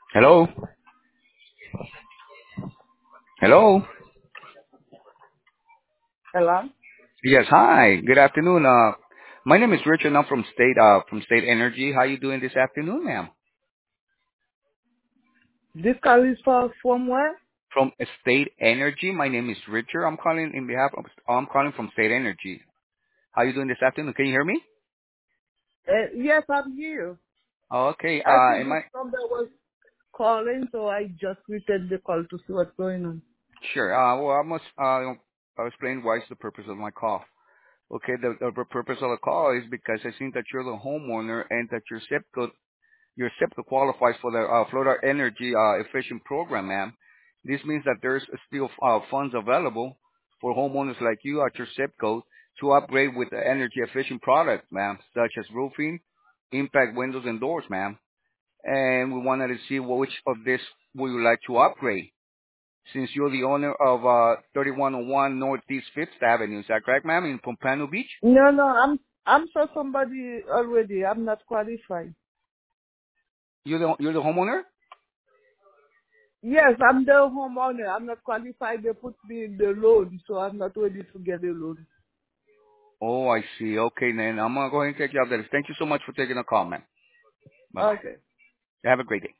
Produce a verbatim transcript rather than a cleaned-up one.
Hello? Hello? Hello? Yes, hi. Good afternoon. Uh, my name is Richard. I'm from State, uh, from State Energy. How you doing this afternoon, ma'am? This call is for from where? From State Energy. My name is Richard. I'm calling in behalf of, I'm calling from State Energy. How you doing this afternoon? Can you hear me? Uh, yes, I'm here. Oh, okay. I Uh, see am this I, number was calling, so I just returned the call to see what's going on. sure. Uh, well, I must, uh, I'll explain why is the purpose of my call. Okay, the, the purpose of the call is because I think that you're the homeowner and that your zip code your SIPCO qualifies for the uh, Florida Energy uh, Efficient Program, ma'am. This means that there's still uh, funds available for homeowners like you at your SIPCO to upgrade with the energy efficient products, ma'am, such as roofing, impact windows and doors, ma'am. And we wanted to see which of this would you like to upgrade, since you're the owner of uh, thirty-one oh one Northeast Fifth Avenue. Is that correct, ma'am, in Pompano Beach? No, no, I'm I'm for somebody already. I'm not qualified. You're the you're the homeowner? Yes, I'm the homeowner. I'm not qualified. They put me in the loan, so I'm not ready to get a loan. Oh, I see. Okay, then I'm gonna go ahead and take you off that list. Thank you so much for taking the call, man. Bye bye. Okay. Have a great day.